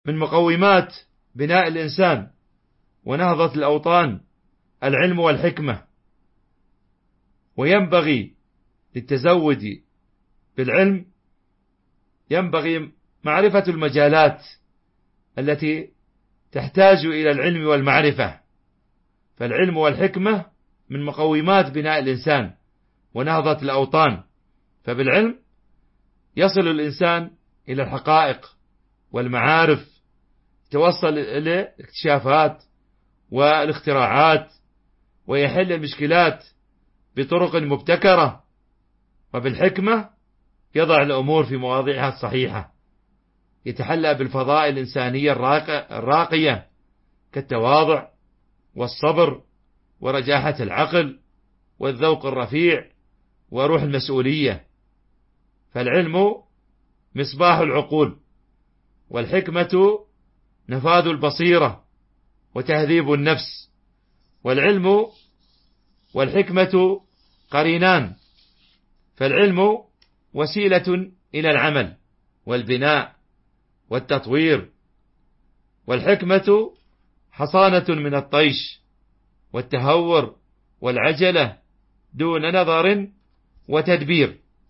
من مقومات بناء الإنسان ونهضة الأوطان العلم والحكمة، وينبغي للتزود بالعلم ينبغي معرفة المجالات التي تحتاج إلى العلم والمعرفة، فالعلم والحكمة من مقومات بناء الإنسان ونهضة الأوطان، فبالعلم يصل الإنسان إلى الحقائق والمعارف، توصل إلى الاكتشافات والاختراعات، ويحل المشكلات بطرق مبتكرة، وبالحكمة يضع الأمور في مواضعها الصحيحة، يتحلى بالفضائل الإنسانية الراقية كالتواضع والصبر ورجاحة العقل والذوق الرفيع وروح المسؤولية. فالعلم مصباح العقول، والحكمة نفاذ البصيرة وتهذيب النفس. والعلم والحكمة قرينان، فالعلم وسيلة إلى العمل والبناء والتطوير، والحكمة حصانة من الطيش والتهور والعجلة دون نظر وتدبير.